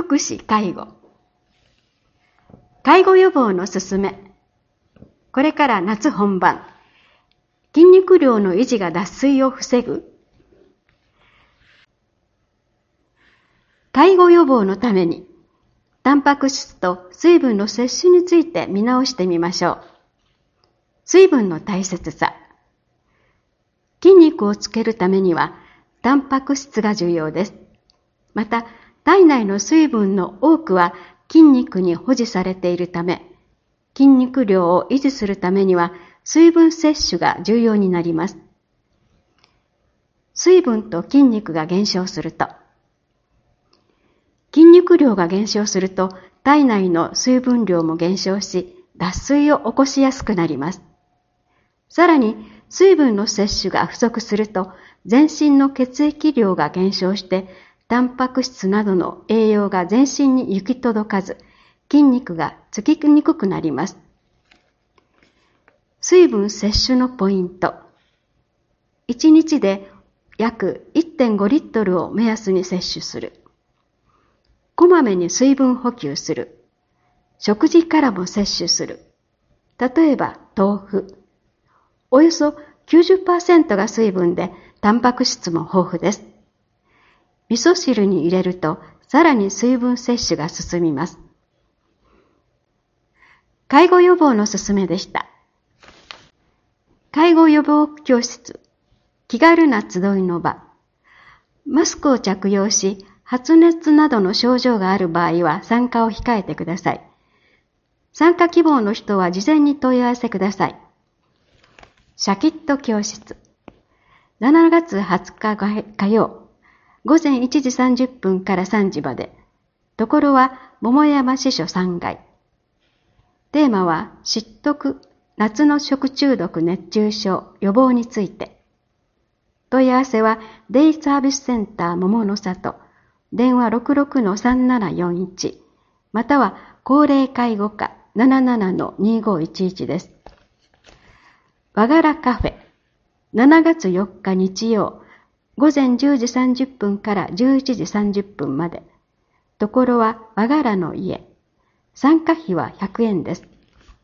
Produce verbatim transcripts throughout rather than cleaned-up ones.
福祉介護。介護予防のすすめ。これから夏本番。筋肉量の維持が脱水を防ぐ。介護予防のために、タンパク質と水分の摂取について見直してみましょう。水分の大切さ。筋肉をつけるためには、タンパク質が重要です。また、体内の水分の多くは筋肉に保持されているため、筋肉量を維持するためには水分摂取が重要になります。水分と筋肉が減少すると、筋肉量が減少すると体内の水分量も減少し、脱水を起こしやすくなります。さらに、水分の摂取が不足すると、全身の血液量が減少して、タンパク質などの栄養が全身に行き届かず、筋肉がつきにくくなります。水分摂取のポイント。いちにちで約 いってんごリットルを目安に摂取する。こまめに水分補給する。食事からも摂取する。例えば豆腐。およそ きゅうじゅっパーセント が水分で、タンパク質も豊富です。味噌汁に入れると、さらに水分摂取が進みます。介護予防のすすめでした。介護予防教室、気軽な集いの場。マスクを着用し、発熱などの症状がある場合は参加を控えてください。参加希望の人は事前に問い合わせください。シャキッと教室。しちがつはつか火曜、午前いちじさんじゅっぷんからさんじまで。ところは桃山支所さんがい。テーマは知っとく夏の食中毒熱中症予防について。問い合わせはデイサービスセンター桃の里、電話 ろくろくのさんななよんいち、または高齢介護課 ななななのにごいちいちです。和柄カフェ、しちがつよっか日曜、午前じゅうじさんじゅっぷんからじゅういちじさんじゅっぷんまで。ところは和柄の家。参加費はひゃくえんです。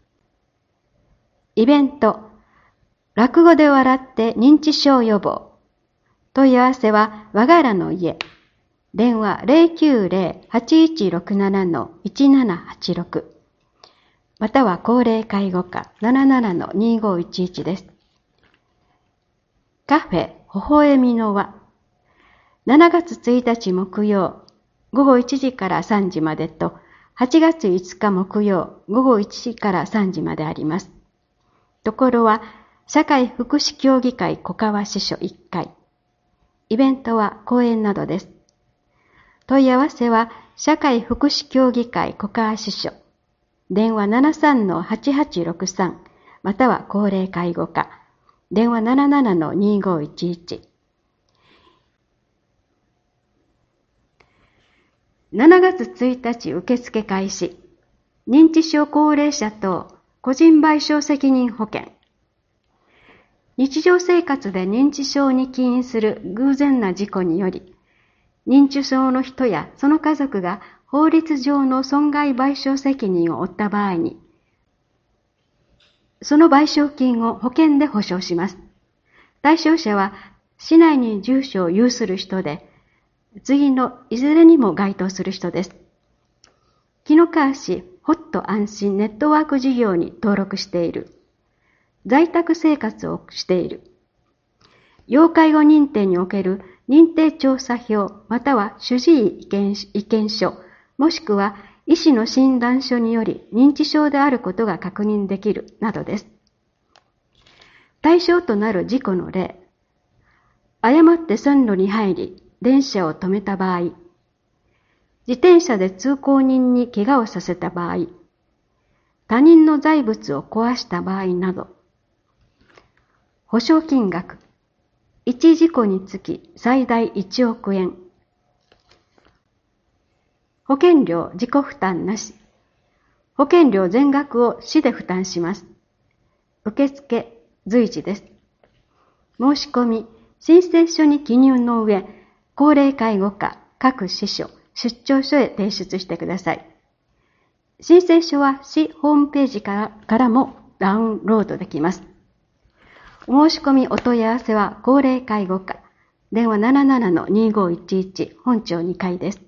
イベント、落語で笑って認知症予防。問い合わせは和柄の家。電話 ゼロきゅうゼロ はちいちろくななのいちななはちろく。または高齢介護課 ななななのにごいちいちです。カフェ、微笑みの輪。しちがつついたち木曜、午後いちじからさんじまでと、はちがついつか木曜、午後いちじからさんじまであります。ところは、社会福祉協議会小川支所いっかい。イベントは講演などです。問い合わせは、社会福祉協議会小川支所。電話 ななさんのはちはちろくさん、または高齢介護課。電話 ななななのにごいちいち。しちがつついたち受付開始。認知症高齢者等個人賠償責任保険。日常生活で認知症に起因する偶然な事故により、認知症の人やその家族が法律上の損害賠償責任を負った場合に、その賠償金を保険で保証します。対象者は市内に住所を有する人で、次のいずれにも該当する人です。紀の川市ホット安心ネットワーク事業に登録している。在宅生活をしている。要介護認定における認定調査票または主治医意見、意見書もしくは医師の診断書により認知症であることが確認できるなどです。対象となる事故の例。誤って線路に入り電車を止めた場合、自転車で通行人に怪我をさせた場合、他人の財物を壊した場合など、保証金額、一事故につき最大いちおくえん。保険料自己負担なし。保険料全額を市で負担します。受付随時です。申し込み、申請書に記入の上、高齢介護課、各支所、 出張所へ提出してください。申請書は市ホームページからからもダウンロードできます。お申し込みお問い合わせは高齢介護課、電話 ななななのにごいちいち 本庁にかいです。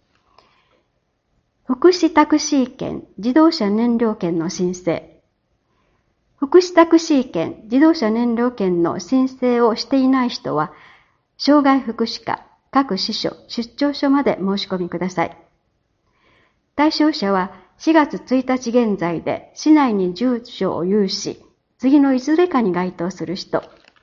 福祉タクシー券、自動車燃料券の申請。福祉タクシー券、自動車燃料券の申請をしていない人は、障害福祉課、各支所、出張所まで申し込みください。対象者はしがつついたち現在で市内に住所を有し、次のいずれかに該当する人。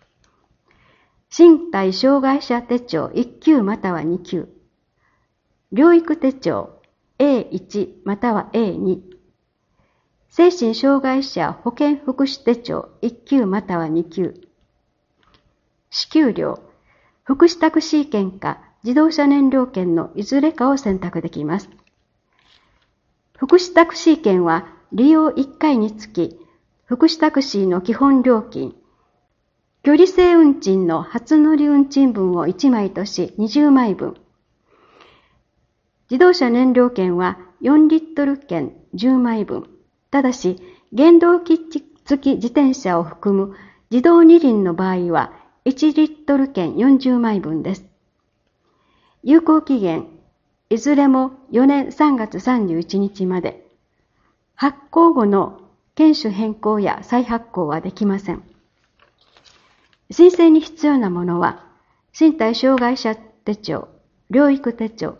身体障害者手帳いっきゅうまたはにきゅう。療育手帳 エーいち または エーに。精神障害者保健福祉手帳いっきゅうまたはにきゅう。支給料、福祉タクシー券か自動車燃料券のいずれかを選択できます。福祉タクシー券は利用いっかいにつき、福祉タクシーの基本料金、距離制運賃の初乗り運賃分をいちまいとしにじゅうまいぶん。自動車燃料券はよんリットル券じゅうまいぶん。ただし、原動機付き自転車を含む自動二輪の場合はいちリットル券よんじゅうまいぶんです。有効期限、いずれもよねんさんがつさんじゅういちにちまで。発行後の権種変更や再発行はできません。申請に必要なものは、身体障害者手帳、療育手帳、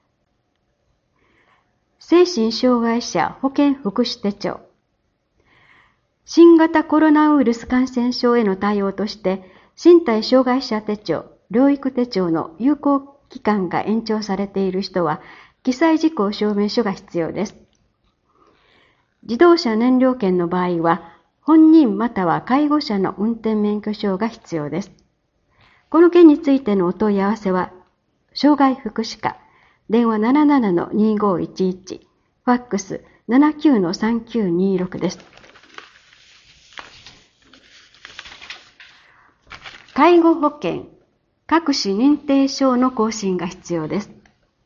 精神障害者保健福祉手帳。新型コロナウイルス感染症への対応として、身体障害者手帳、療育手帳の有効期間が延長されている人は、記載事項証明書が必要です。自動車燃料券の場合は、本人または介護者の運転免許証が必要です。この件についてのお問い合わせは、障害福祉課、電話 ななななのにごいちいち、ファックス ななきゅうのさんきゅうにろく です。介護保険、各種認定証の更新が必要です。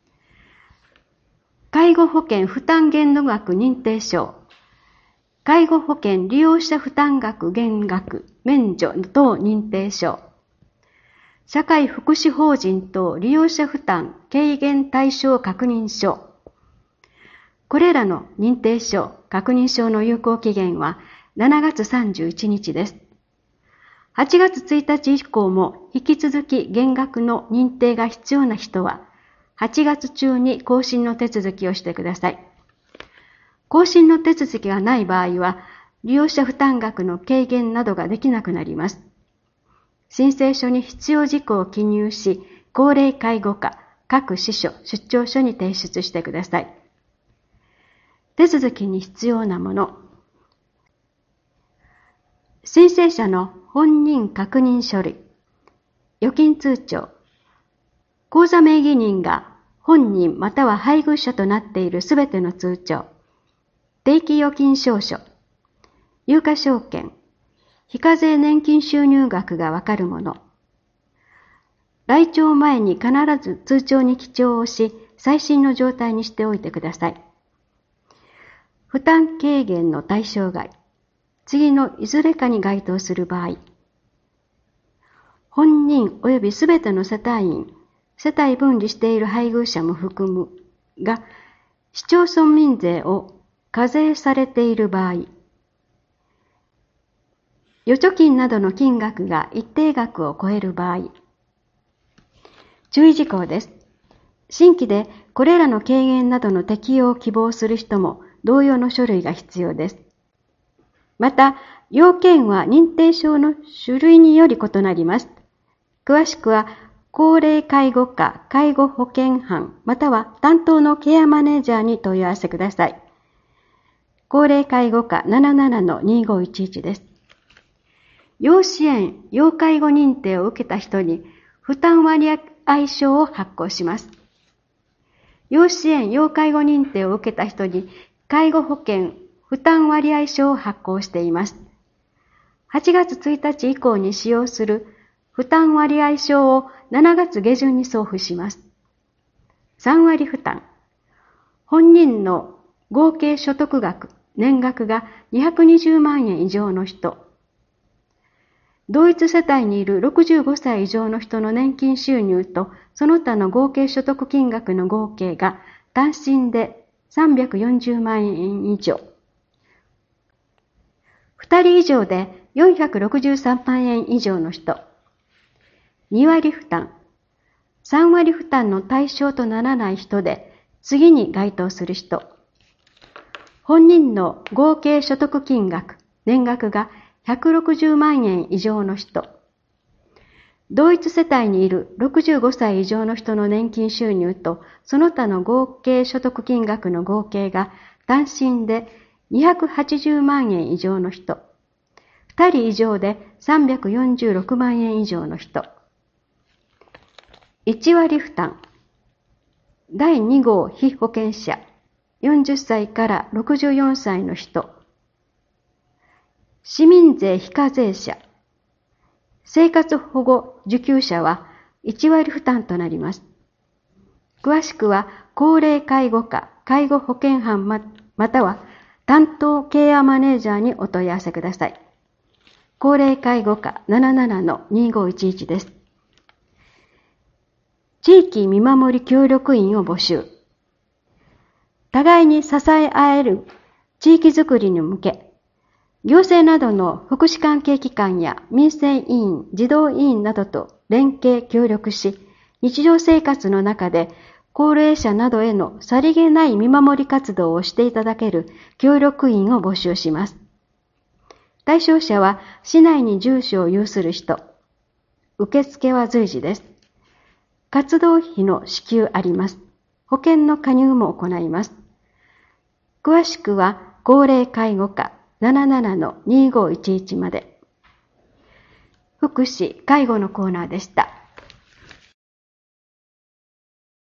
介護保険負担限度額認定証、介護保険利用者負担額減額免除等認定証、社会福祉法人等利用者負担軽減対象確認書。これらの認定証、確認書の有効期限はしちがつさんじゅういちにちです。はちがつついたち以降も引き続き減額の認定が必要な人は、はちがつ中に更新の手続きをしてください。更新の手続きがない場合は、利用者負担額の軽減などができなくなります。申請書に必要事項を記入し、高齢介護課、各支所、出張所に提出してください。手続きに必要なもの。申請者の本人確認書類、預金通帳、口座名義人が本人または配偶者となっているすべての通帳、定期預金証書、有価証券、非課税年金収入額がわかるもの。来庁前に必ず通帳に記帳をし、最新の状態にしておいてください。負担軽減の対象外、次のいずれかに該当する場合、本人及びすべての世帯員、世帯分離している配偶者も含むが、市町村民税を課税されている場合、預貯金などの金額が一定額を超える場合、注意事項です。新規でこれらの軽減などの適用を希望する人も同様の書類が必要です。また、要件は認定証の種類により異なります。詳しくは、高齢介護課介護保険班または担当のケアマネージャーに問い合わせください。高齢介護課 ななななのにごいちいち です。要支援・要介護認定を受けた人に負担割合証を発行します。要支援・要介護認定を受けた人に介護保険負担割合証を発行しています。はちがつついたち以降に使用する負担割合証をしちがつげじゅんに送付します。 さんわり負担。本人の合計所得額、年額がにひゃくにじゅうまんえん以上の人。同一世帯にいるろくじゅうごさい以上の人の年金収入とその他の合計所得金額の合計が単身でさんびゃくよんじゅうまんえん以上。ふたり以上でよんひゃくろくじゅうさんまんえん以上の人。にわり負担。さんわり負担の対象とならない人で次に該当する人。本人の合計所得金額、年額がひゃくろくじゅうまんえん以上の人。同一世帯にいるろくじゅうごさい以上の人の年金収入とその他の合計所得金額の合計が単身でにひゃくはちじゅうまんえん以上の人。ふたり以上でさんびゃくよんじゅうろくまんえん以上の人。いちわり負担。だいにごう被保険者。よんじゅっさいからろくじゅうよんさいの人。市民税非課税者。生活保護受給者はいちわり負担となります。詳しくは高齢介護課介護保険班 ま, または担当ケアマネージャーにお問い合わせください。高齢介護課 ななななのにごいちいち です。地域見守り協力員を募集。互いに支え合える地域づくりに向け、行政などの福祉関係機関や民生委員、児童委員などと連携協力し、日常生活の中で高齢者などへのさりげない見守り活動をしていただける協力員を募集します。対象者は市内に住所を有する人。受付は随時です。活動費の支給あります。保険の加入も行います。詳しくは高齢介護課 ななななのにごいちいち まで。福祉・介護のコーナーでした。